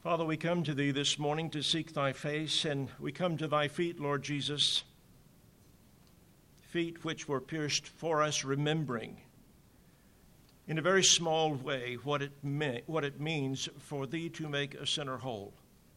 Father, we come to Thee this morning to seek Thy face, and we come to Thy feet, Lord Jesus, feet which were pierced for us, remembering in a very small way what it means for Thee to make a sinner whole.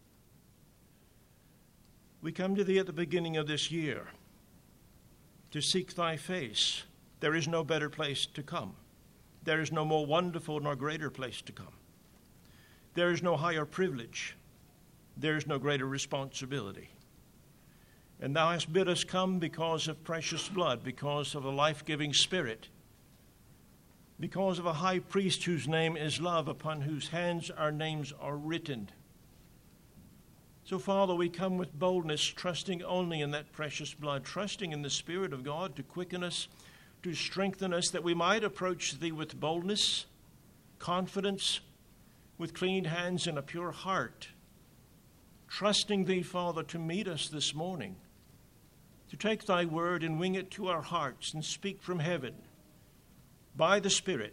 We come to Thee at the beginning of this year to seek Thy face. There is no better place to come. There is no more wonderful nor greater place to come. There is no higher privilege. There is no greater responsibility. And Thou hast bid us come because of precious blood, because of a life-giving Spirit, because of a high priest whose name is love, upon whose hands our names are written. So, Father, we come with boldness, trusting only in that precious blood, trusting in the Spirit of God to quicken us, to strengthen us, that we might approach Thee with boldness, confidence, with clean hands and a pure heart, trusting Thee, Father, to meet us this morning, to take Thy word and wing it to our hearts and speak from heaven by the Spirit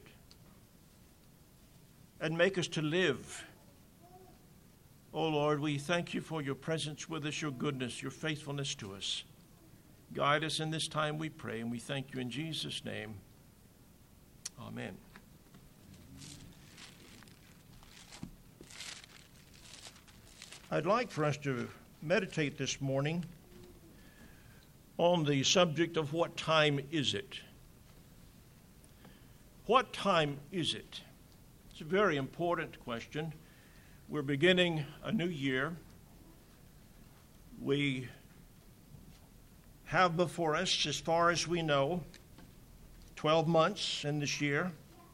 and make us to live. Oh, Lord, we thank You for Your presence with us, Your goodness, Your faithfulness to us. Guide us in this time, we pray, and we thank You in Jesus' name. Amen. I'd like for us to meditate this morning on the subject of what time is it? What time is it? It's a very important question. We're beginning a new year. We have before us, as far as we know, 12 months in this year.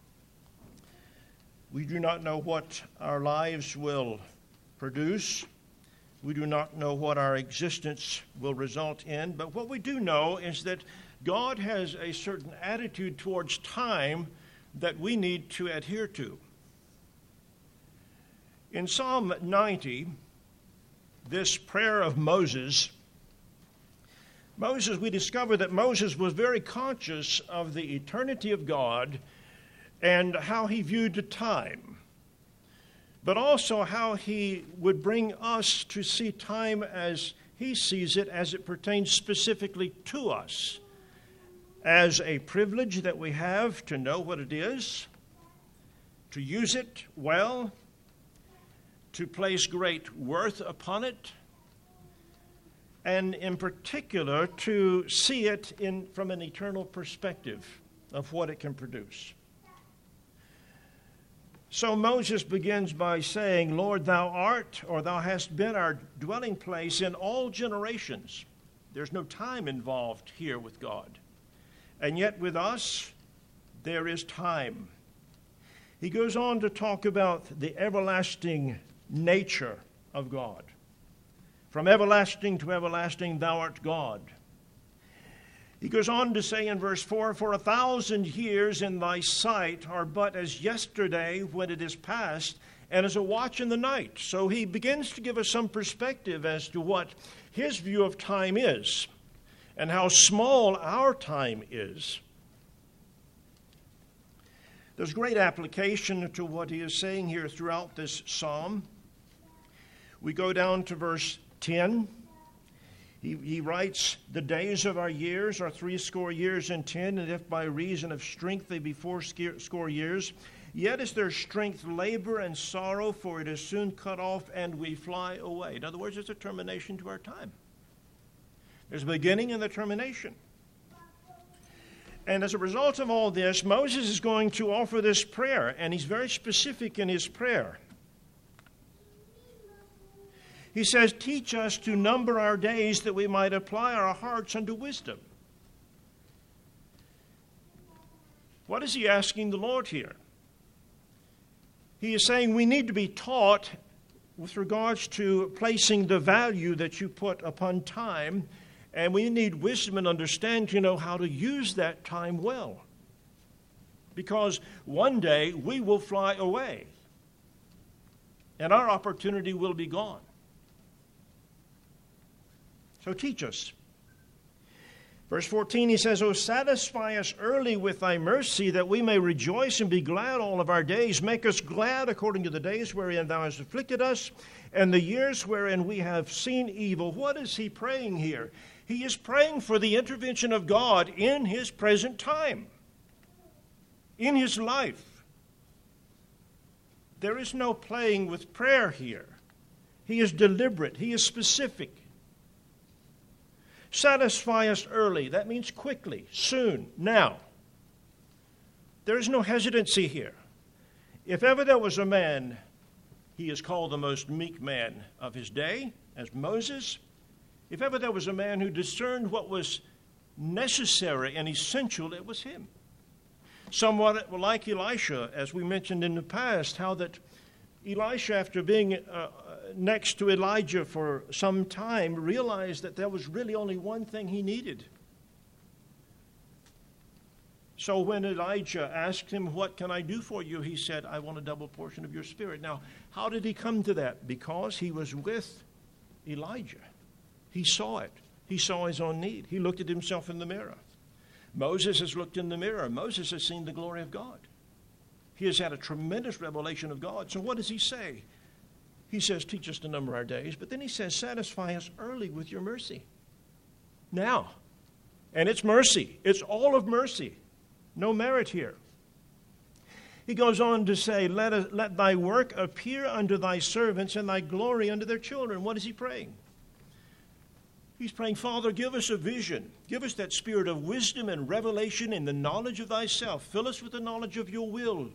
We do not know what our lives will produce. We do not know what our existence will result in, but what we do know is that God has a certain attitude towards time that we need to adhere to. In Psalm 90, this prayer of Moses, we discover that Moses was very conscious of the eternity of God and how he viewed the time, but also how he would bring us to see time as he sees it, as it pertains specifically to us, as a privilege that we have to know what it is, to use it well, to place great worth upon it, and in particular to see it from an eternal perspective of what it can produce. So Moses begins by saying, Lord, Thou art, or Thou hast been our dwelling place in all generations. There's no time involved here with God. And yet with us, there is time. He goes on to talk about the everlasting nature of God. From everlasting to everlasting, Thou art God. He goes on to say in verse 4, For 1,000 years in Thy sight are but as yesterday when it is past, and as a watch in the night. So he begins to give us some perspective as to what his view of time is, and how small our time is. There's great application to what he is saying here throughout this psalm. We go down to verse 10. He writes, The days of our years are 80 years and 10, and if by reason of strength they be 80 years, yet is their strength labor and sorrow, for it is soon cut off, and we fly away. In other words, it's a termination to our time. There's a beginning and a termination. And as a result of all this, Moses is going to offer this prayer, and he's very specific in his prayer. He says, Teach us to number our days that we might apply our hearts unto wisdom. What is he asking the Lord here? He is saying we need to be taught with regards to placing the value that you put upon time, and we need wisdom and understanding to know how to use that time well. Because one day we will fly away, and our opportunity will be gone. So teach us. Verse 14, he says, O satisfy us early with thy mercy, that we may rejoice and be glad all of our days. Make us glad according to the days wherein thou hast afflicted us, and the years wherein we have seen evil. What is he praying here? He is praying for the intervention of God in his present time, in his life. There is no playing with prayer here. He is deliberate. He is specific. Satisfy us early. That means quickly, soon, now. There is no hesitancy here. If ever there was a man, he is called the most meek man of his day, as Moses. If ever there was a man who discerned what was necessary and essential, it was him. Somewhat like Elisha, as we mentioned in the past, how that Elisha, after being next to Elijah for some time, realized that there was really only one thing he needed. So when Elijah asked him, what can I do for you? He said, I want a double portion of your spirit. Now, how did he come to that? Because he was with Elijah. He saw it. He saw his own need. He looked at himself in the mirror. Moses has looked in the mirror. Moses has seen the glory of God. He has had a tremendous revelation of God. So what does he say? He says, teach us to number our days. But then he says, satisfy us early with your mercy. Now. And it's mercy. It's all of mercy. No merit here. He goes on to say, let thy work appear unto thy servants and thy glory unto their children. What is he praying? He's praying, Father, give us a vision. Give us that spirit of wisdom and revelation in the knowledge of thyself. Fill us with the knowledge of your will.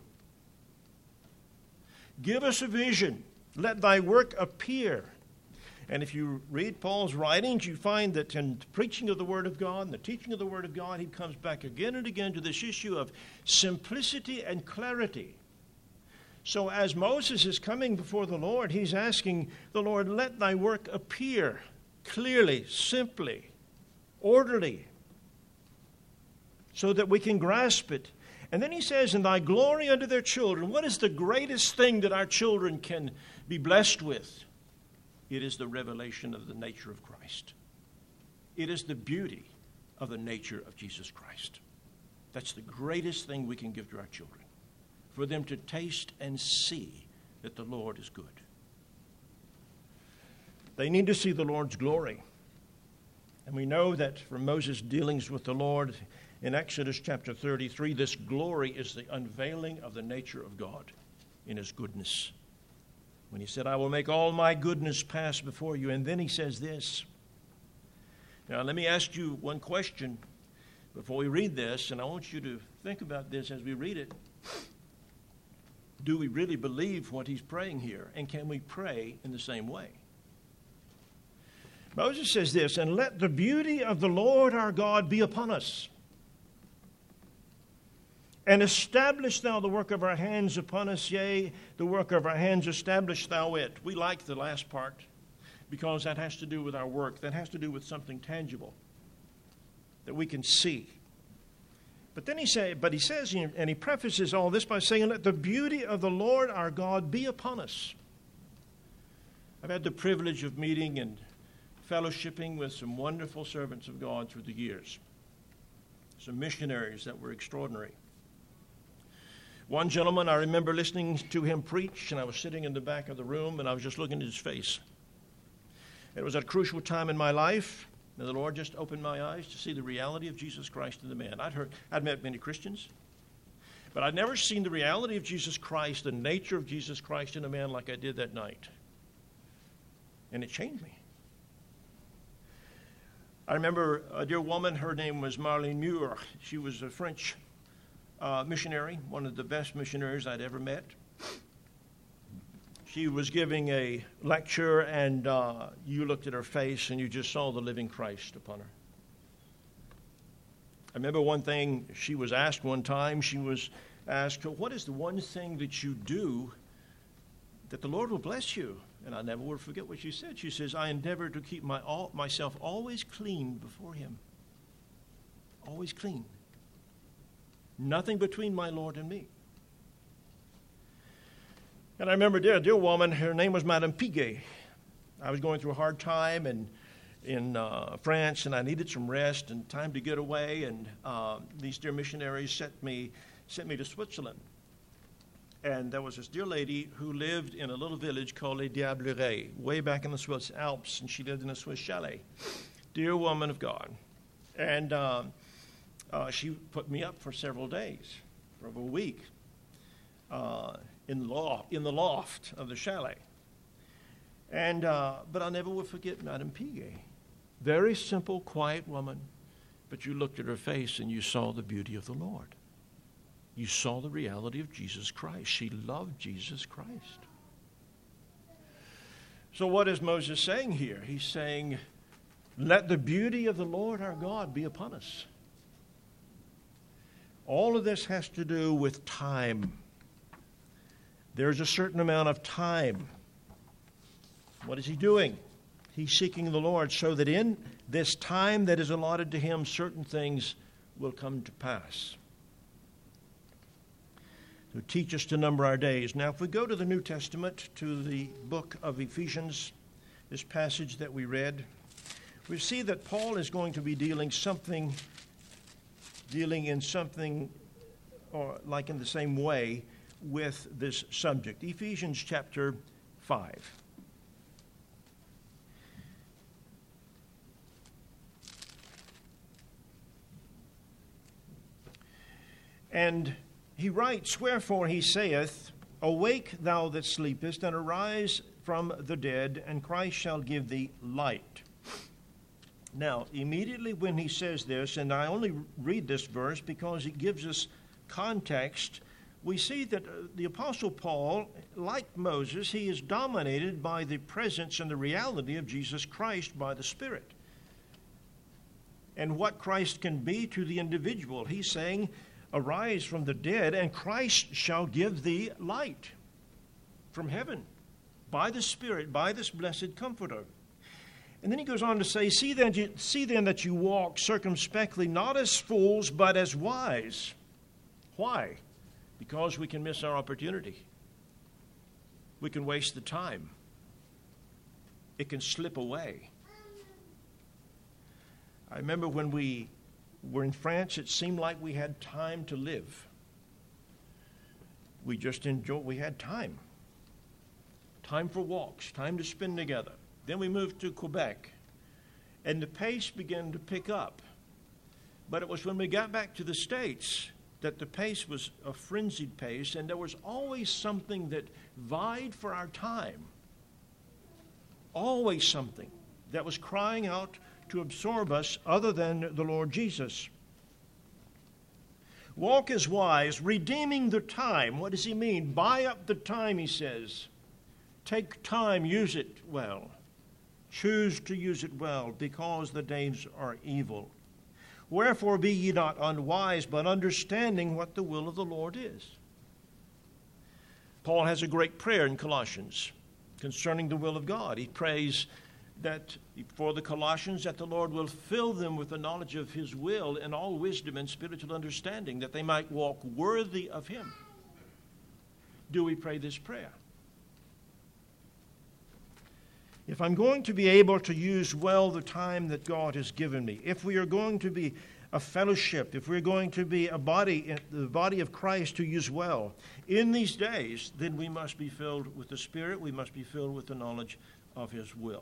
Give us a vision. Let thy work appear. And if you read Paul's writings, you find that in the preaching of the Word of God and the teaching of the Word of God, he comes back again and again to this issue of simplicity and clarity. So as Moses is coming before the Lord, he's asking the Lord, let thy work appear clearly, simply, orderly, so that we can grasp it. And then he says, and thy glory unto their children. What is the greatest thing that our children can be blessed with? It is the revelation of the nature of Christ. It is the beauty of the nature of Jesus Christ. That's the greatest thing we can give to our children, for them to taste and see that the Lord is good. They need to see the Lord's glory. And we know that from Moses' dealings with the Lord in Exodus chapter 33, this glory is the unveiling of the nature of God in his goodness. When he said, I will make all my goodness pass before you. And then he says this. Now, let me ask you one question before we read this, and I want you to think about this as we read it. Do we really believe what he's praying here? And can we pray in the same way? Moses says this, and let the beauty of the Lord our God be upon us. And establish thou the work of our hands upon us, yea, the work of our hands establish thou it. We like the last part because that has to do with our work. That has to do with something tangible that we can see. But then he says, and he prefaces all this by saying, let the beauty of the Lord our God be upon us. I've had the privilege of meeting and fellowshipping with some wonderful servants of God through the years. Some missionaries that were extraordinary. One gentleman, I remember listening to him preach, and I was sitting in the back of the room, and I was just looking at his face. It was at a crucial time in my life, and the Lord just opened my eyes to see the reality of Jesus Christ in the man. I'd met many Christians, but I'd never seen the reality of Jesus Christ, the nature of Jesus Christ in a man like I did that night. And it changed me. I remember a dear woman, her name was Marlene Muir. She was a French missionary, one of the best missionaries I'd ever met. She was giving a lecture, and you looked at her face and you just saw the living Christ upon her. I remember one thing she was asked one time. She was asked, what is the one thing that you do that the Lord will bless you? And I never will forget what she said. She says, I endeavor to keep myself always clean before him. Always clean. Nothing between my Lord and me. And I remember a dear woman, her name was Madame Piguet. I was going through a hard time, and France, and I needed some rest and time to get away. And these dear missionaries sent me to Switzerland. And there was this dear lady who lived in a little village called Les Diablerets, way back in the Swiss Alps, and she lived in a Swiss chalet. Dear woman of God. And she put me up for several days, for over a week, in the loft of the chalet. And but I never will forget Madame Piguet. Very simple, quiet woman, but you looked at her face and you saw the beauty of the Lord. You saw the reality of Jesus Christ. She loved Jesus Christ. So what is Moses saying here? He's saying, let the beauty of the Lord our God be upon us. All of this has to do with time. There's a certain amount of time. What is he doing? He's seeking the Lord so that in this time that is allotted to him, certain things will come to pass. To teach us to number our days. Now, if we go to the New Testament, to the book of Ephesians, this passage that we read, we see that Paul is going to be dealing in something, or like in the same way, with this subject. Ephesians chapter 5. And he writes, wherefore he saith, awake thou that sleepest, and arise from the dead, and Christ shall give thee light. Now, immediately when he says this, and I only read this verse because it gives us context, we see that the Apostle Paul, like Moses, he is dominated by the presence and the reality of Jesus Christ by the Spirit. And what Christ can be to the individual. He's saying, arise from the dead, and Christ shall give thee light from heaven by the Spirit, by this blessed Comforter. And then he goes on to say, see then that you walk circumspectly, not as fools, but as wise. Why? Because we can miss our opportunity. We can waste the time. It can slip away. I remember when we were in France, it seemed like we had time to live. We had time. Time for walks, time to spend together. Then we moved to Quebec, and the pace began to pick up. But it was when we got back to the States that the pace was a frenzied pace, and there was always something that vied for our time. Always something that was crying out to absorb us other than the Lord Jesus. Walk as wise, redeeming the time. What does he mean? Buy up the time, he says. Take time, use it well. Choose to use it well, because the days are evil. Wherefore be ye not unwise, but understanding what the will of the Lord is. Paul has a great prayer in Colossians concerning the will of God. He prays that for the Colossians, that the Lord will fill them with the knowledge of his will and all wisdom and spiritual understanding, that they might walk worthy of him. Do we pray this prayer? If I'm going to be able to use well the time that God has given me, if we are going to be a fellowship, if we're going to be a body, the body of Christ to use well in these days, then we must be filled with the Spirit. We must be filled with the knowledge of his will.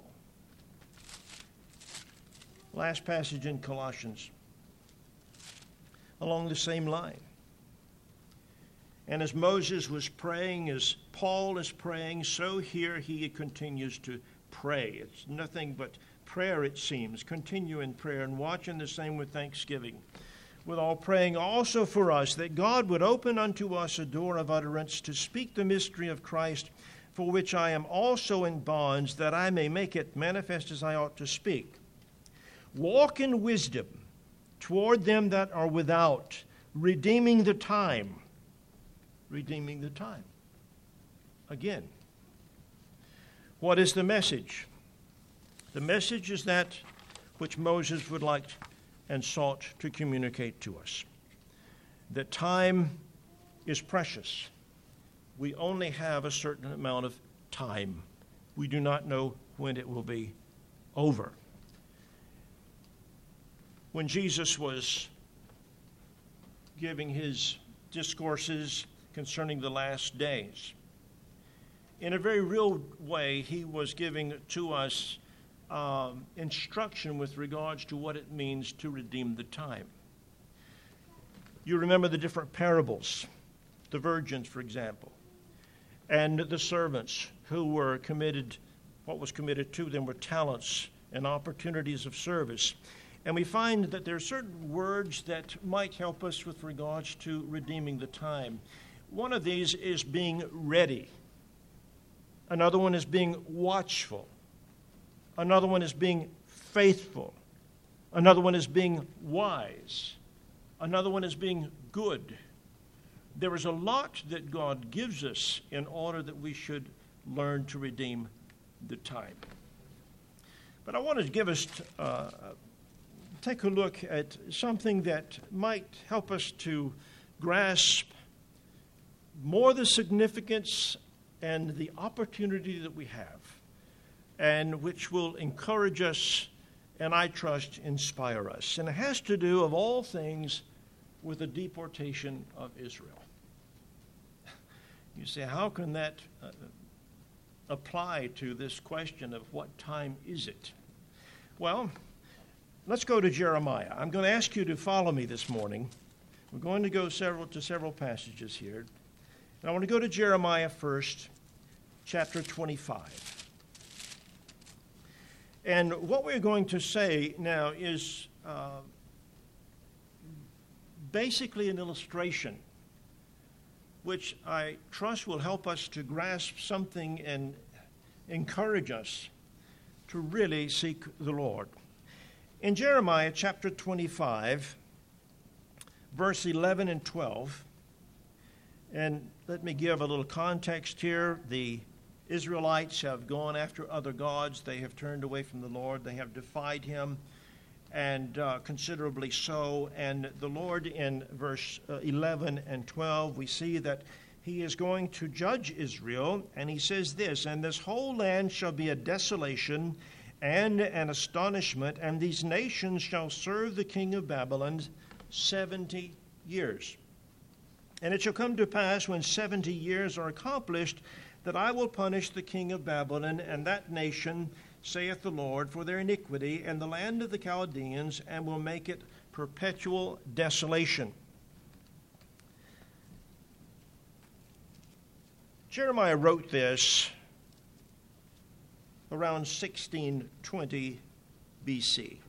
Last passage in Colossians, along the same line. And as Moses was praying, as Paul is praying, so here he continues to pray. It's nothing but prayer, it seems. Continue in prayer and watch in the same with thanksgiving. With all praying also for us, that God would open unto us a door of utterance to speak the mystery of Christ, for which I am also in bonds, that I may make it manifest as I ought to speak. Walk in wisdom toward them that are without, redeeming the time. Redeeming the time. Again, what is the message? The message is that which Moses would like and sought to communicate to us. That time is precious. We only have a certain amount of time. We do not know when it will be over. when Jesus was giving his discourses concerning the last days. In a very real way, he was giving to us instruction with regards to what it means to redeem the time. You remember the different parables, the virgins, for example, and the servants who were committed, what was committed to them were talents and opportunities of service. And we find that there are certain words that might help us with regards to redeeming the time. One of these is being ready. Another one is being watchful. Another one is being faithful. Another one is being wise. Another one is being good. There is a lot that God gives us in order that we should learn to redeem the time. But I want to give us, take a look at something that might help us to grasp more the significance and the opportunity that we have, and which will encourage us and, I trust, inspire us. And it has to do, of all things, with the deportation of Israel. You say, how can that apply to this question of what time is it? Well, let's go to Jeremiah. I'm going to ask you to follow me this morning. We're going to go to several passages here. And I want to go to Jeremiah first, chapter 25. And what we're going to say now is basically an illustration, which I trust will help us to grasp something and encourage us to really seek the Lord. In Jeremiah chapter 25, verse 11 and 12, and let me give a little context here. The Israelites have gone after other gods. They have turned away from the Lord. They have defied him, and considerably so. And the Lord, in verse 11 and 12, we see that he is going to judge Israel, and he says this, "And this whole land shall be a desolation and an astonishment, and these nations shall serve the king of Babylon 70 years. And it shall come to pass, when 70 years are accomplished, that I will punish the king of Babylon and that nation, saith the Lord, for their iniquity, and the land of the Chaldeans, and will make it perpetual desolation." Jeremiah wrote this around 1620 BC.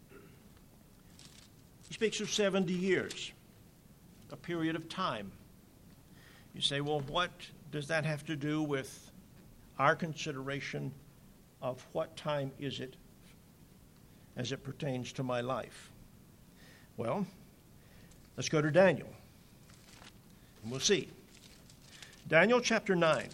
He speaks of 70 years, a period of time. You say, well, what does that have to do with our consideration of what time is it as it pertains to my life? Well, let's go to Daniel, and we'll see. Daniel chapter 9.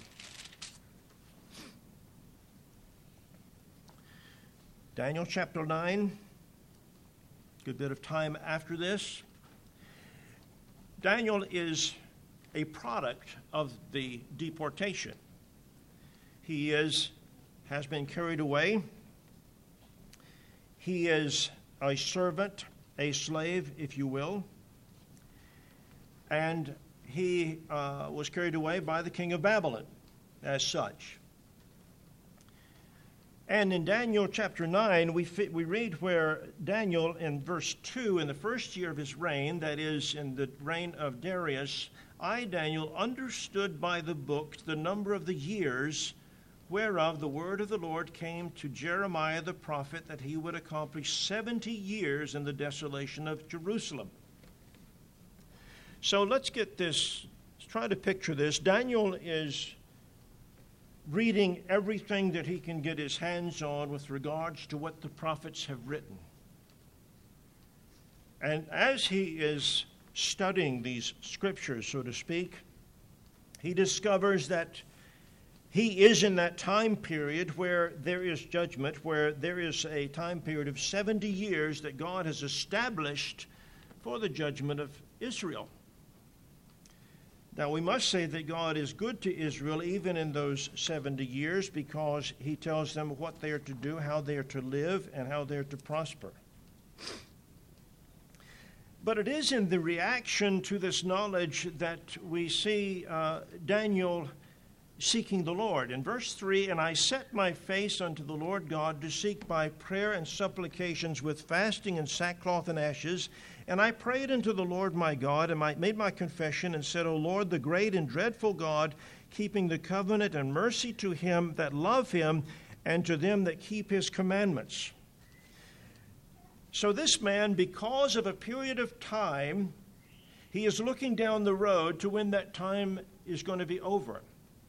Daniel chapter 9, a good bit of time after this. Daniel is a product of the deportation. He has been carried away. He is a servant, a slave, if you will. And he was carried away by the king of Babylon as such. And in Daniel chapter 9, we read where Daniel, in verse 2, in the first year of his reign, that is, in the reign of Darius, I, Daniel, understood by the book the number of the years whereof the word of the Lord came to Jeremiah the prophet, that he would accomplish 70 years in the desolation of Jerusalem. So let's get this, let's try to picture this. Daniel is reading everything that he can get his hands on with regards to what the prophets have written. And as he is studying these scriptures, so to speak, he discovers that he is in that time period where there is judgment, where there is a time period of 70 years that God has established for the judgment of Israel. Now, we must say that God is good to Israel even in those 70 years, because he tells them what they are to do, how they are to live, and how they are to prosper. But it is in the reaction to this knowledge that we see Daniel seeking the Lord. In verse 3, "And I set my face unto the Lord God to seek by prayer and supplications with fasting and sackcloth and ashes. And I prayed unto the Lord my God, and made my confession, and said, O Lord, the great and dreadful God, keeping the covenant and mercy to him that love him, and to them that keep his commandments." So this man, because of a period of time, he is looking down the road to when that time is going to be over.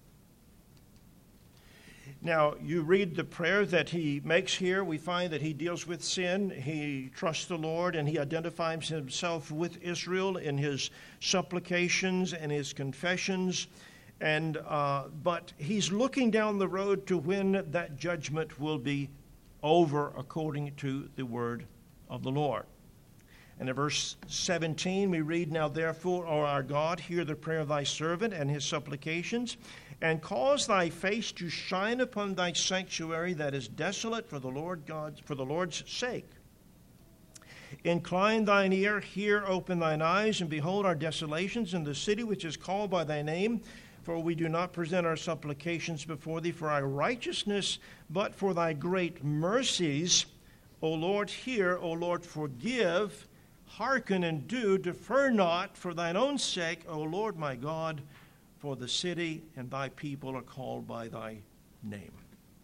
Now, you read the prayer that he makes here. We find that he deals with sin. He trusts the Lord, and he identifies himself with Israel in his supplications and his confessions. But he's looking down the road to when that judgment will be over according to the word of the Lord. And in verse 17 we read, "Now therefore, O our God, hear the prayer of thy servant and his supplications, and cause thy face to shine upon thy sanctuary that is desolate for the Lord's sake. Incline thine ear, hear, open thine eyes, and behold our desolations in the city which is called by thy name. For we do not present our supplications before thee for our righteousness, but for thy great mercies. O Lord, hear, O Lord, forgive, hearken and do, defer not for thine own sake, O Lord my God, for the city and thy people are called by thy name."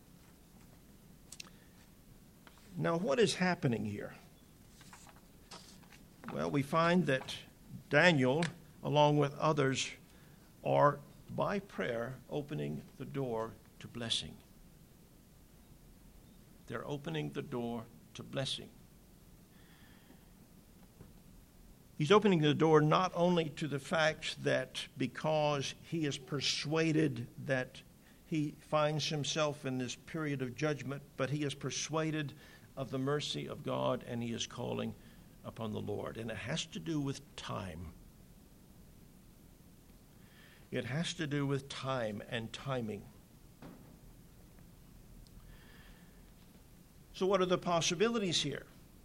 Now, what is happening here? Well, we find that Daniel, along with others, are, by prayer, opening the door to blessing. They're opening the door to blessing. He's opening the door not only to the fact that because he is persuaded that he finds himself in this period of judgment, but he is persuaded of the mercy of God, and he is calling upon the Lord. And it has to do with time. It has to do with time and timing. So what are the possibilities here?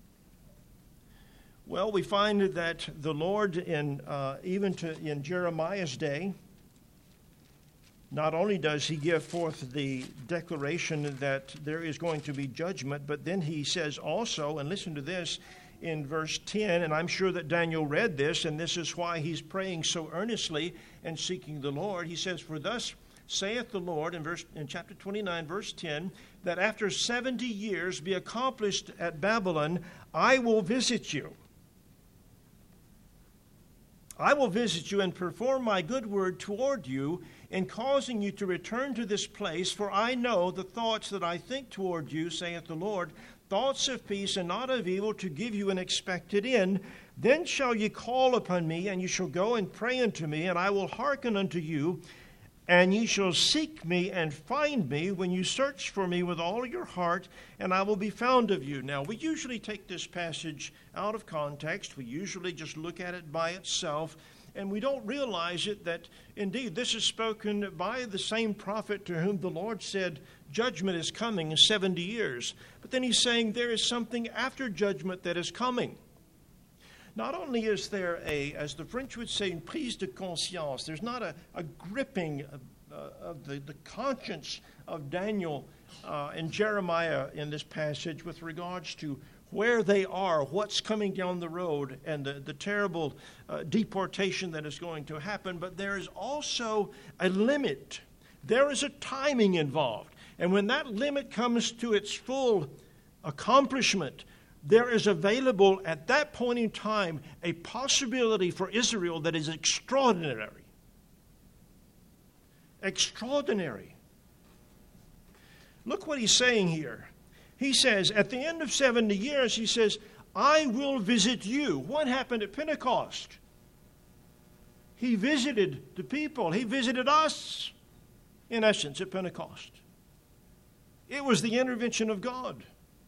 Well, we find that the Lord, in Jeremiah's day, not only does he give forth the declaration that there is going to be judgment, but then he says also, and listen to this, in verse 10, and I'm sure that Daniel read this, and this is why he's praying so earnestly and seeking the Lord. He says, "For thus saith the Lord," in chapter 29, verse 10, "that after 70 years be accomplished at Babylon, I will visit you. I will visit you and perform my good word toward you in causing you to return to this place, for I know the thoughts that I think toward you, saith the Lord, thoughts of peace and not of evil, to give you an expected end. Then shall ye call upon me, and ye shall go and pray unto me, and I will hearken unto you. And ye shall seek me and find me when you search for me with all your heart, and I will be found of you." Now, we usually take this passage out of context. We usually just look at it by itself, and we don't realize it that, indeed, this is spoken by the same prophet to whom the Lord said, judgment is coming in 70 years. But then he's saying there is something after judgment that is coming. Not only is there as the French would say, une prise de conscience, there's not a gripping of the conscience of Daniel and Jeremiah in this passage with regards to where they are, what's coming down the road, and the terrible deportation that is going to happen. But there is also a limit. There is a timing involved. And when that limit comes to its full accomplishment, there is available at that point in time a possibility for Israel that is extraordinary. Extraordinary. Look what he's saying here. He says, at the end of 70 years, he says, I will visit you. What happened at Pentecost? He visited the people. He visited us, in essence, at Pentecost. It was the intervention of God.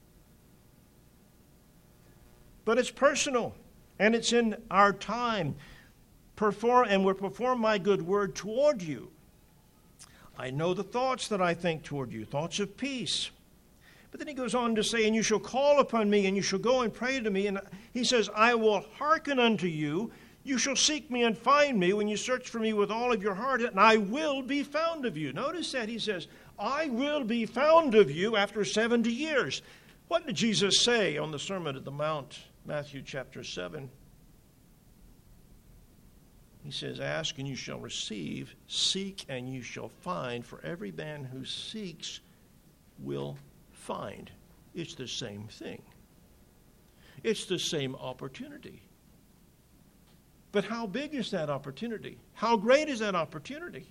But it's personal, and it's in our time. And will perform my good word toward you. I know the thoughts that I think toward you, thoughts of peace. But then he goes on to say, and you shall call upon me, and you shall go and pray to me. And he says, I will hearken unto you. You shall seek me and find me when you search for me with all of your heart, and I will be found of you. Notice that he says, I will be found of you after 70 years. What did Jesus say on the Sermon on the Mount, Matthew chapter 7? He says, ask and you shall receive, seek and you shall find, for every man who seeks will find. It's the same thing. It's the same opportunity. But how big is that opportunity? How great is that opportunity?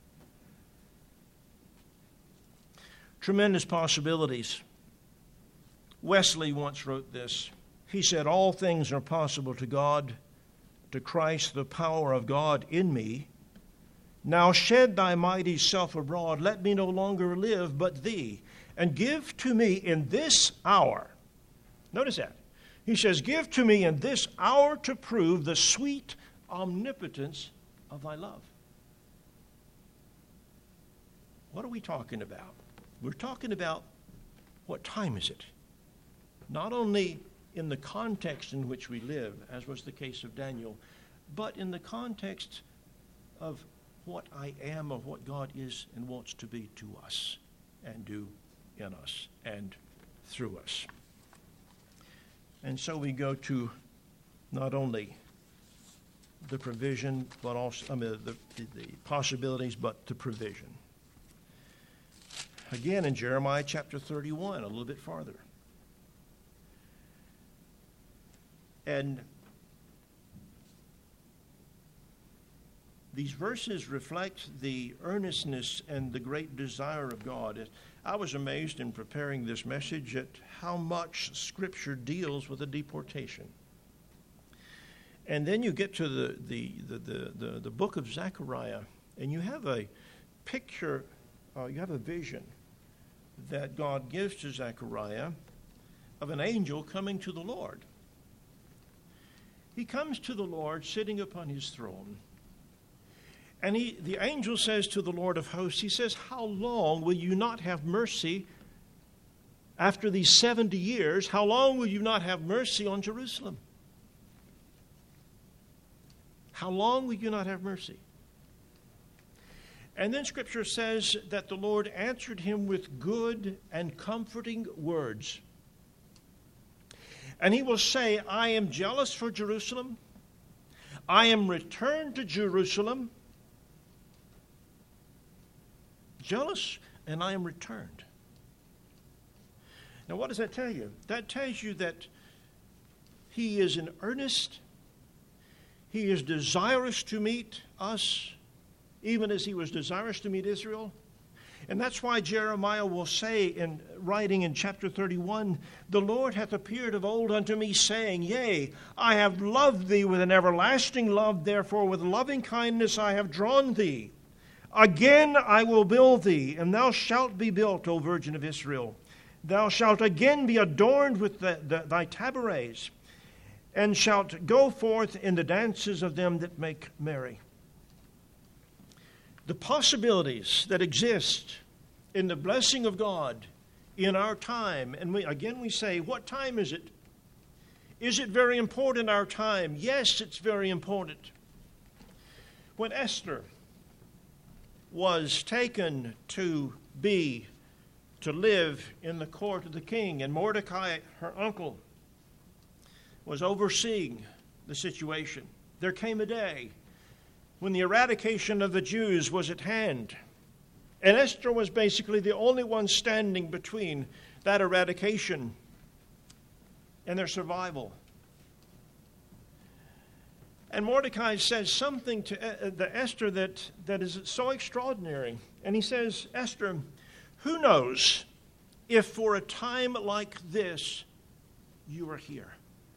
Tremendous possibilities. Wesley once wrote this. He said, all things are possible to God, to Christ the power of God in me. Now shed thy mighty self abroad, let me no longer live but thee, and give to me in this hour. Notice that. He says, give to me in this hour to prove the sweet omnipotence of thy love. What are we talking about? We're talking about what time is it? Not only in the context in which we live, as was the case of Daniel, but in the context of what I am, of what God is and wants to be to us and do in us and through us. And so we go to not only the provision, but also the possibilities, but the provision. Again in Jeremiah chapter 31, a little bit farther. And these verses reflect the earnestness and the great desire of God. I was amazed in preparing this message at how much Scripture deals with the deportation. And then you get to the book of Zechariah, and you have a picture, you have a vision that God gives to Zechariah of an angel coming to the Lord. He comes to the Lord sitting upon his throne. And the angel says to the Lord of hosts, he says, how long will you not have mercy after these 70 years? How long will you not have mercy on Jerusalem? How long will you not have mercy? And then Scripture says that the Lord answered him with good and comforting words. And he will say, I am jealous for Jerusalem. I am returned to Jerusalem. Jealous, and I am returned. Now, what does that tell you? That tells you that he is in earnest. He is desirous to meet us, even as he was desirous to meet Israel. And that's why Jeremiah will say, in writing in chapter 31, the Lord hath appeared of old unto me, saying, yea, I have loved thee with an everlasting love, therefore with loving kindness I have drawn thee. Again I will build thee, and thou shalt be built, O Virgin of Israel. Thou shalt again be adorned with thy tabrets, and shalt go forth in the dances of them that make merry. The possibilities that exist in the blessing of God in our time, and we say, what time is it? Is it very important, our time? Yes, it's very important. When Esther was taken to live in the court of the king, and Mordecai, her uncle, was overseeing the situation, there came a day when the eradication of the Jews was at hand. And Esther was basically the only one standing between that eradication and their survival. And Mordecai says something to Esther that is so extraordinary. And he says, Esther, who knows if for a time like this you are here?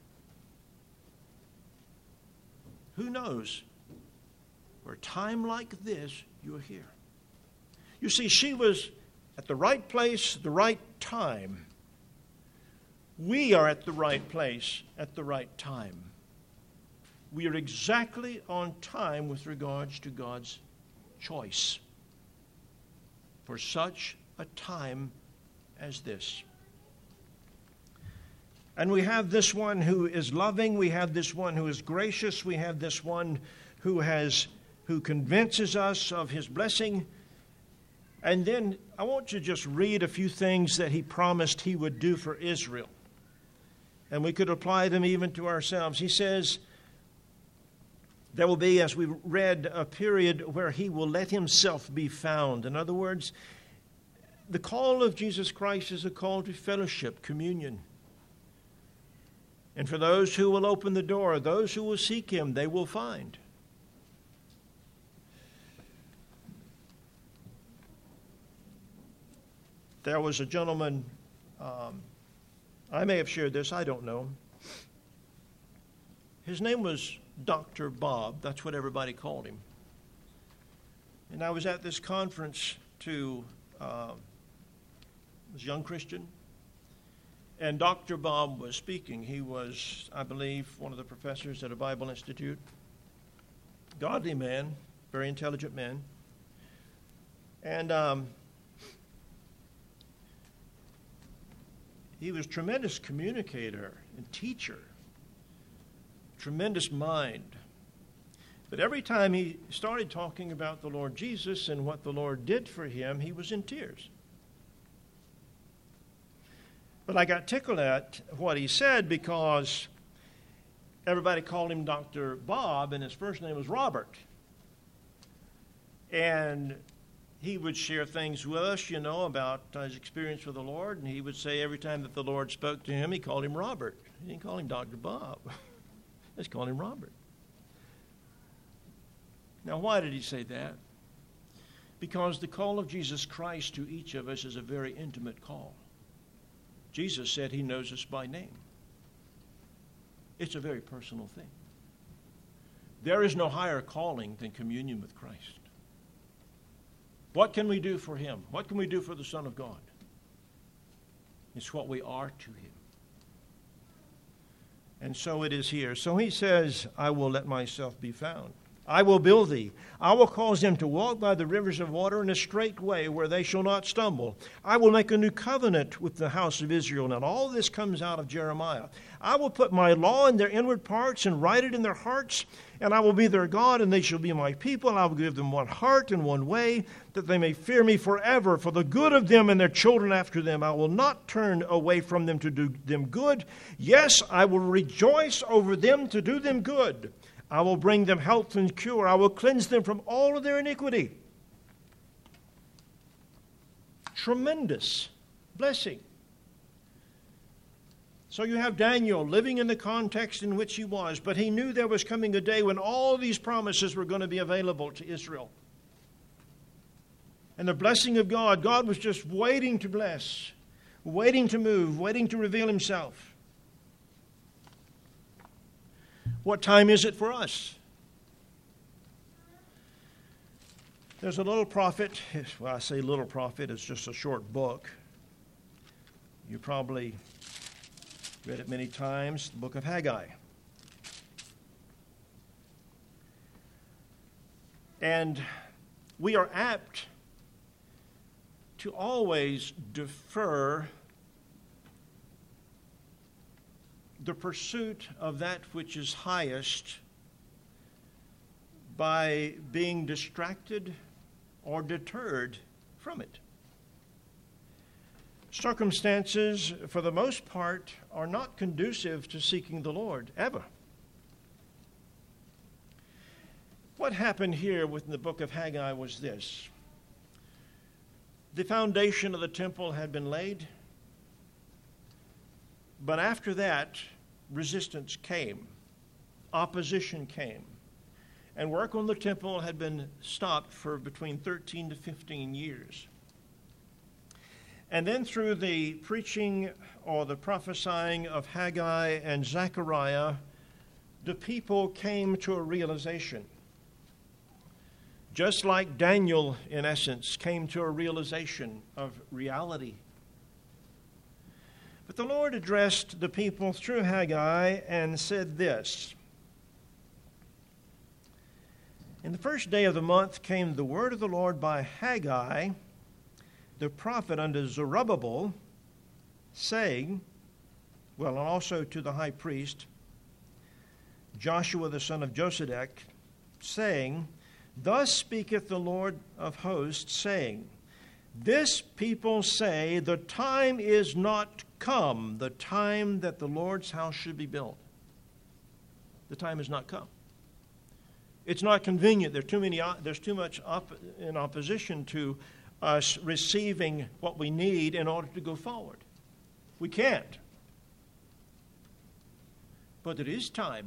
Who knows? For a time like this, you are here. You see, she was at the right place, the right time. We are at the right place at the right time. We are exactly on time with regards to God's choice for such a time as this. And we have this one who is loving, we have this one who is gracious, we have this one who convinces us of his blessing. And then I want to just read a few things that he promised he would do for Israel. And we could apply them even to ourselves. He says, there will be, as we read, a period where he will let himself be found. In other words, the call of Jesus Christ is a call to fellowship, communion. And for those who will open the door, those who will seek him, they will find. There was a gentleman, I may have shared this, I don't know. His name was Dr. Bob. That's what everybody called him. And I was at this conference was a young Christian, and Dr. Bob was speaking. He was, I believe, one of the professors at a Bible Institute. Godly man, very intelligent man. And he was a tremendous communicator and teacher, tremendous mind. But every time he started talking about the Lord Jesus and what the Lord did for him, he was in tears. But I got tickled at what he said because everybody called him Dr. Bob, and his first name was Robert. And he would share things with us, about his experience with the Lord. And he would say every time that the Lord spoke to him, he called him Robert. He didn't call him Dr. Bob. He just called him Robert. Now, why did he say that? Because the call of Jesus Christ to each of us is a very intimate call. Jesus said he knows us by name. It's a very personal thing. There is no higher calling than communion with Christ. What can we do for him? What can we do for the Son of God? It's what we are to him. And so it is here. So he says, I will let myself be found. I will build thee. I will cause them to walk by the rivers of water in a straight way where they shall not stumble. I will make a new covenant with the house of Israel. Now all this comes out of Jeremiah. I will put my law in their inward parts and write it in their hearts, and I will be their God, and they shall be my people. And I will give them one heart and one way, that they may fear me forever, for the good of them and their children after them. I will not turn away from them to do them good. Yes, I will rejoice over them to do them good. I will bring them health and cure. I will cleanse them from all of their iniquity. Tremendous blessing. So you have Daniel living in the context in which he was, but he knew there was coming a day when all these promises were going to be available to Israel. And the blessing of God, God was just waiting to bless, waiting to move, waiting to reveal himself. What time is it for us? There's a little prophet. Well, I say little prophet. It's just a short book. You probably read it many times, the book of Haggai. And we are apt to always defer the pursuit of that which is highest by being distracted or deterred from it. Circumstances, for the most part, are not conducive to seeking the Lord, ever. What happened here within the book of Haggai was this. The foundation of the temple had been laid, but after that, resistance came, opposition came, and work on the temple had been stopped for between 13 to 15 years. And then through the preaching or the prophesying of Haggai and Zechariah, the people came to a realization. Just like Daniel, in essence, came to a realization of reality. But the Lord addressed the people through Haggai and said this. In the first day of the month came the word of the Lord by Haggai, the prophet, unto Zerubbabel, saying, and also to the high priest, Joshua the son of Josedech, saying, Thus speaketh the Lord of hosts, saying, This people say, the time is not come, the time that the Lord's house should be built. The time has not come. It's not convenient. There's too much in opposition to us receiving what we need in order to go forward. We can't. But it is time.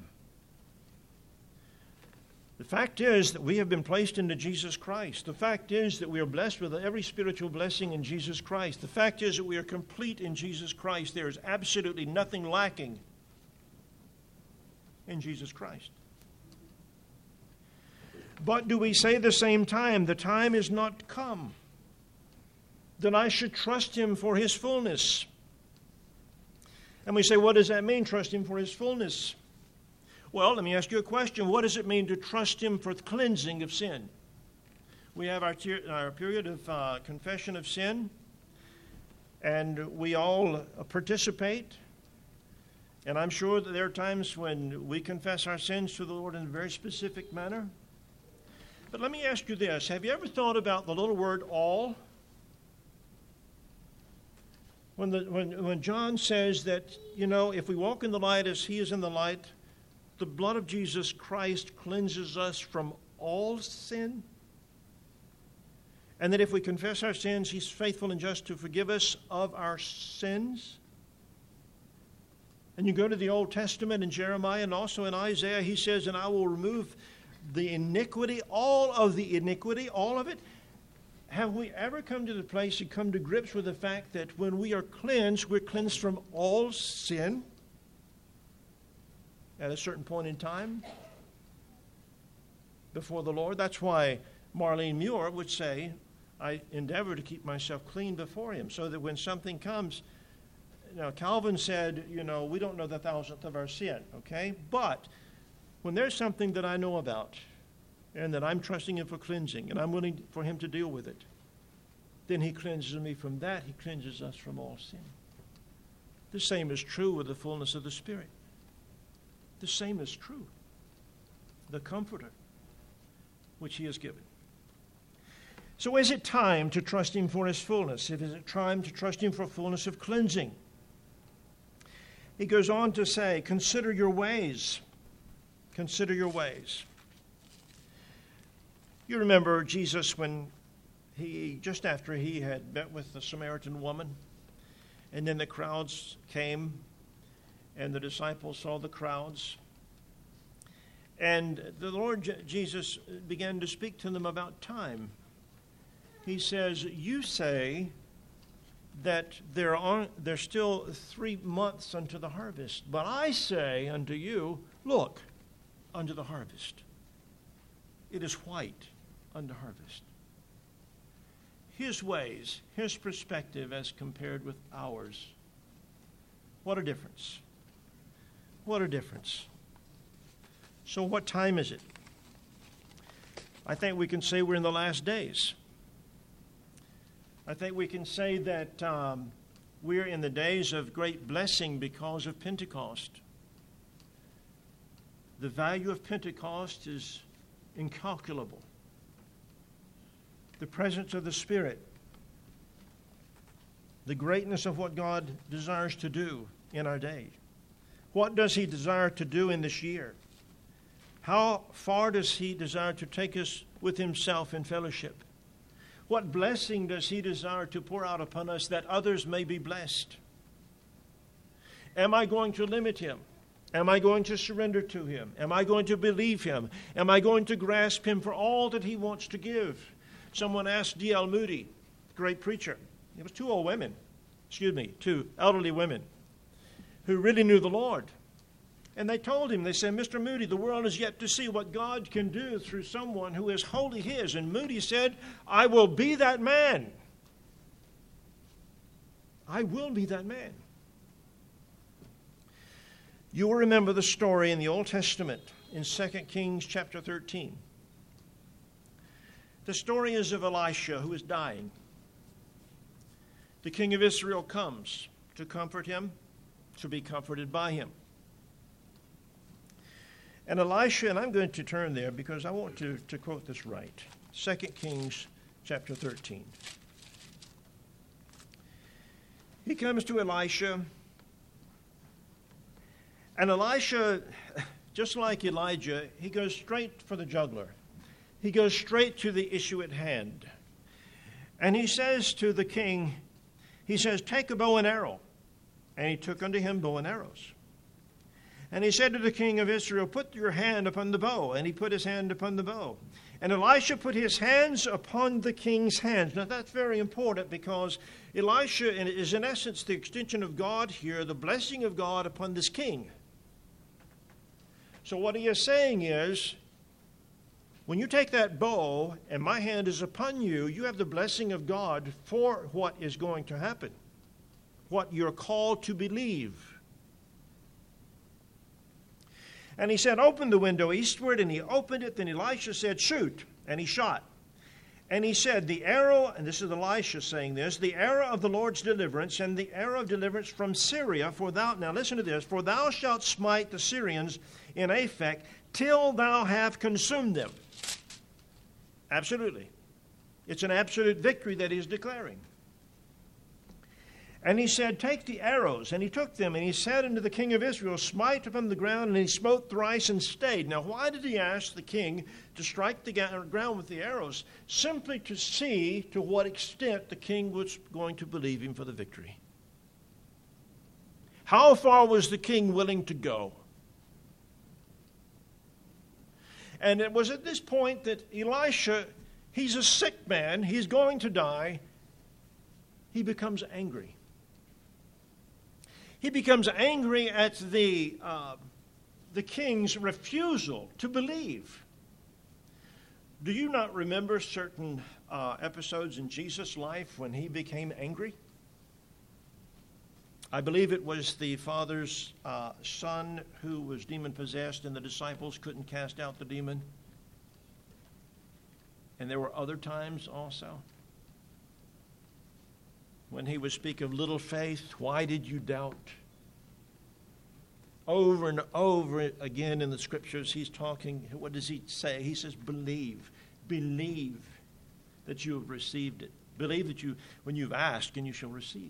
The fact is that we have been placed into Jesus Christ. The fact is that we are blessed with every spiritual blessing in Jesus Christ. The fact is that we are complete in Jesus Christ. There is absolutely nothing lacking in Jesus Christ. But do we say at the same time, the time is not come, that I should trust Him for His fullness? And we say, what does that mean, trust Him for His fullness? Well, let me ask you a question. What does it mean to trust Him for the cleansing of sin? We have our period of confession of sin, and we all participate. And I'm sure that there are times when we confess our sins to the Lord in a very specific manner. But let me ask you this. Have you ever thought about the little word all? When John says that, if we walk in the light as He is in the light, the blood of Jesus Christ cleanses us from all sin. And that if we confess our sins, He's faithful and just to forgive us of our sins. And you go to the Old Testament in Jeremiah and also in Isaiah, He says, and I will remove the iniquity, all of it. Have we ever come to the place to come to grips with the fact that when we are cleansed, we're cleansed from all sin at a certain point in time before the Lord? That's why Marlene Muir would say, I endeavor to keep myself clean before Him, so that when something comes, Calvin said, we don't know the thousandth of our sin, okay? But when there's something that I know about and that I'm trusting Him for cleansing and I'm willing for Him to deal with it, then He cleanses me from that. He cleanses us from all sin. The same is true with the fullness of the Spirit. The same is true. The Comforter, which He has given. So is it time to trust Him for His fullness? Is it time to trust Him for fullness of cleansing? He goes on to say, consider your ways. Consider your ways. You remember Jesus when just after He had met with the Samaritan woman, and then the crowds came, and the disciples saw the crowds. And the Lord Jesus began to speak to them about time. He says, you say that there's still 3 months unto the harvest, but I say unto you, look, unto the harvest. It is white unto harvest. His ways, His perspective as compared with ours. What a difference. What a difference. So what time is it? I think we can say we're in the last days. I think we can say that we're in the days of great blessing because of Pentecost. The value of Pentecost is incalculable. The presence of the Spirit, the greatness of what God desires to do in our day. What does He desire to do in this year? How far does He desire to take us with Himself in fellowship? What blessing does He desire to pour out upon us that others may be blessed? Am I going to limit Him? Am I going to surrender to Him? Am I going to believe Him? Am I going to grasp Him for all that He wants to give? Someone asked D.L. Moody, great preacher. It was two elderly women who really knew the Lord. And they told him, they said, Mr. Moody, the world is yet to see what God can do through someone who is wholly His. And Moody said, I will be that man. I will be that man. You will remember the story in the Old Testament in 2 Kings chapter 13. The story is of Elisha who is dying. The king of Israel comes to comfort him. to be comforted by him. And Elisha, and I'm going to turn there because I want to quote this right. 2 Kings chapter 13. He comes to Elisha, and Elisha, just like Elijah, he goes straight for the jugular. He goes straight to the issue at hand. And he says to the king, he says, take a bow and arrow. And he took unto him bow and arrows. And he said to the king of Israel, put your hand upon the bow. And he put his hand upon the bow. And Elisha put his hands upon the king's hands. Now that's very important because Elisha is in essence the extension of God here, the blessing of God upon this king. So what he is saying is, when you take that bow and my hand is upon you, you have the blessing of God for what is going to happen, what you're called to believe. And he said, open the window eastward, and he opened it. Then Elisha said, shoot, and he shot. And he said, the arrow, and this is Elisha saying this, the arrow of the Lord's deliverance, and the arrow of deliverance from Syria, for thou, now listen to this, for thou shalt smite the Syrians in Aphek, till thou have consumed them. Absolutely. It's an absolute victory that he is declaring. And he said, take the arrows. And he took them, and he said unto the king of Israel, smite upon the ground. And he smote thrice and stayed. Now, why did he ask the king to strike the ground with the arrows? Simply to see to what extent the king was going to believe him for the victory. How far was the king willing to go? And it was at this point that Elisha, he's a sick man, he's going to die, he becomes angry. He becomes angry at the king's refusal to believe. Do you not remember certain episodes in Jesus' life when he became angry? I believe it was the father's son who was demon-possessed, and the disciples couldn't cast out the demon. And there were other times also when he would speak of little faith. Why did you doubt? Over and over again in the scriptures, he's talking, what does he say? He says, believe. Believe that you have received it. Believe that when you've asked, and you shall receive.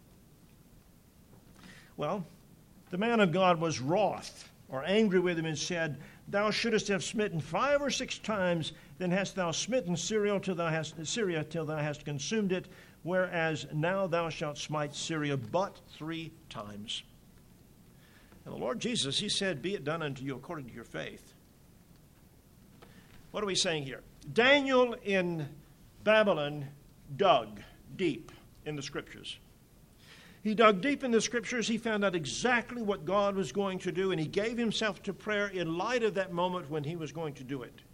Well, the man of God was wroth, or angry with him, and said, thou shouldest have smitten 5 or 6 times, then hast thou smitten Syria till thou hast consumed it, whereas now thou shalt smite Syria but 3 times. And the Lord Jesus, he said, be it done unto you according to your faith. What are we saying here? Daniel in Babylon dug deep in the scriptures. He dug deep in the scriptures. He found out exactly what God was going to do, and he gave himself to prayer in light of that moment when he was going to do it.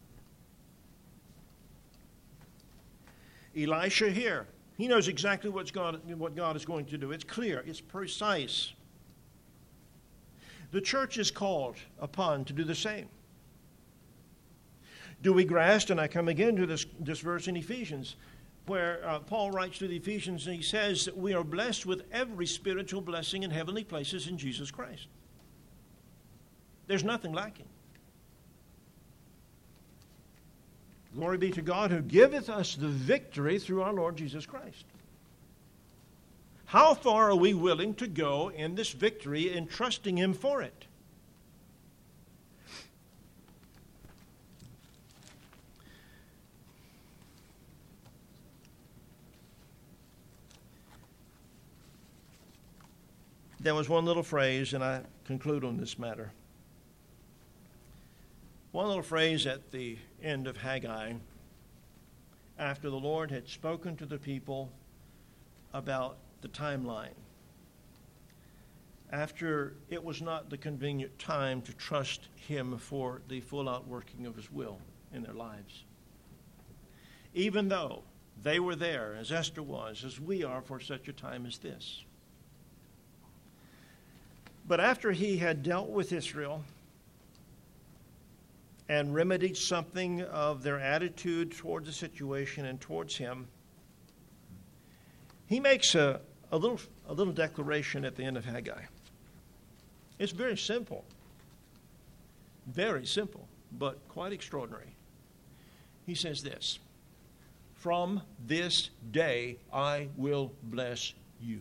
Elisha here, he knows exactly what God is going to do. It's clear. It's precise. The church is called upon to do the same. Do we grasp, and I come again to this verse in Ephesians, where Paul writes to the Ephesians, and he says that we are blessed with every spiritual blessing in heavenly places in Jesus Christ. There's nothing lacking. Glory be to God who giveth us the victory through our Lord Jesus Christ. How far are we willing to go in this victory and trusting him for it? There was one little phrase, and I conclude on this matter. One little phrase at the end of Haggai, after the Lord had spoken to the people about the timeline, after it was not the convenient time to trust him for the full outworking of his will in their lives. Even though they were there, as Esther was, as we are for such a time as this. But after he had dealt with Israel and remedied something of their attitude toward the situation and towards him, he makes a a little declaration at the end of Haggai. It's very simple, but quite extraordinary. He says this: "From this day I will bless you."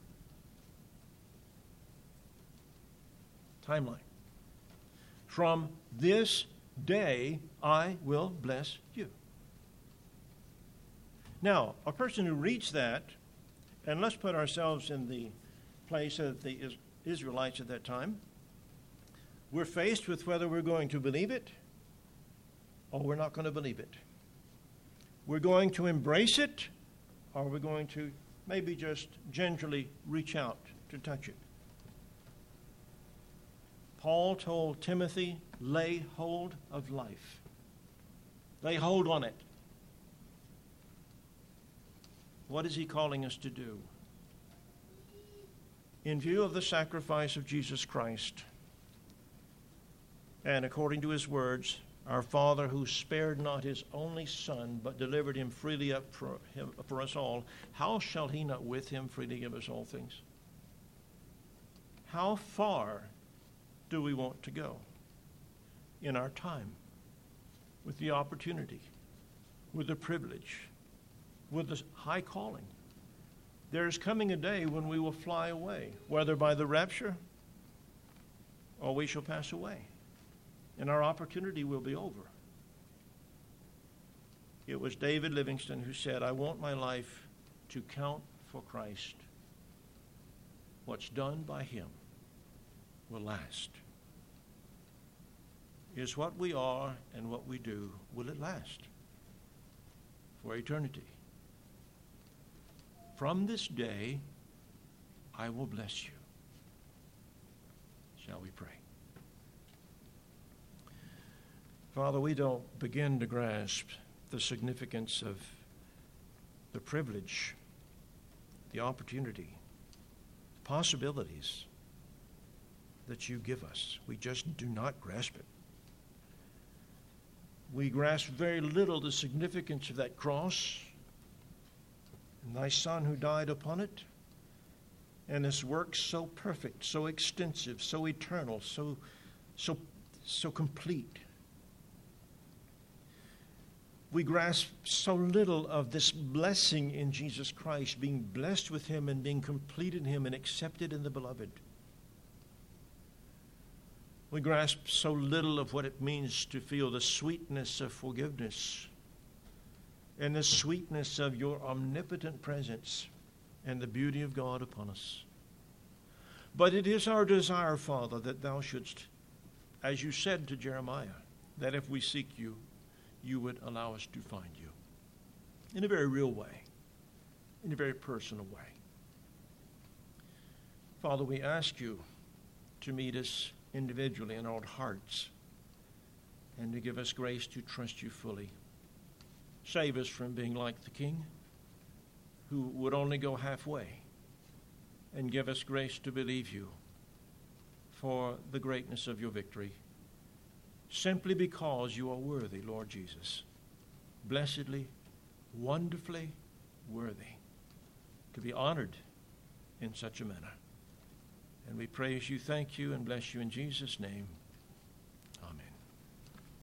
Timeline. From this day I will bless you. Now, a person who reads that, and let's put ourselves in the place of the Israelites at that time. We're faced with whether we're going to believe it or we're not going to believe it. We're going to embrace it, or we're going to maybe just gingerly reach out to touch it. Paul told Timothy, lay hold of life. Lay hold on it. What is he calling us to do? In view of the sacrifice of Jesus Christ, and according to his words, our Father who spared not his only Son, but delivered him freely up for us all, how shall he not with him freely give us all things? How far do we want to go in our time, with the opportunity, with the privilege, with the high calling? There is coming a day when we will fly away, whether by the rapture or we shall pass away, and our opportunity will be over. It was David Livingstone who said, "I want my life to count for Christ. What's done by him will last." Is what we are and what we do, will it last for eternity? From this day, I will bless you. Shall we pray? Father, we don't begin to grasp the significance of the privilege, the opportunity, the possibilities that you give us. We just do not grasp it. We grasp very little the significance of that cross and thy Son who died upon it, and this work so perfect, so extensive, so eternal, so complete. We grasp so little of this blessing in Jesus Christ, being blessed with him and being complete in him and accepted in the beloved. We grasp so little of what it means to feel the sweetness of forgiveness and the sweetness of your omnipotent presence and the beauty of God upon us. But it is our desire, Father, that thou shouldst, as you said to Jeremiah, that if we seek you, you would allow us to find you in a very real way, in a very personal way. Father, we ask you to meet us individually in our hearts and to give us grace to trust you fully. Save us from being like the king who would only go halfway, and give us grace to believe you for the greatness of your victory, simply because you are worthy, Lord Jesus, blessedly, wonderfully worthy to be honored in such a manner. And we praise you, thank you, and bless you in Jesus' name.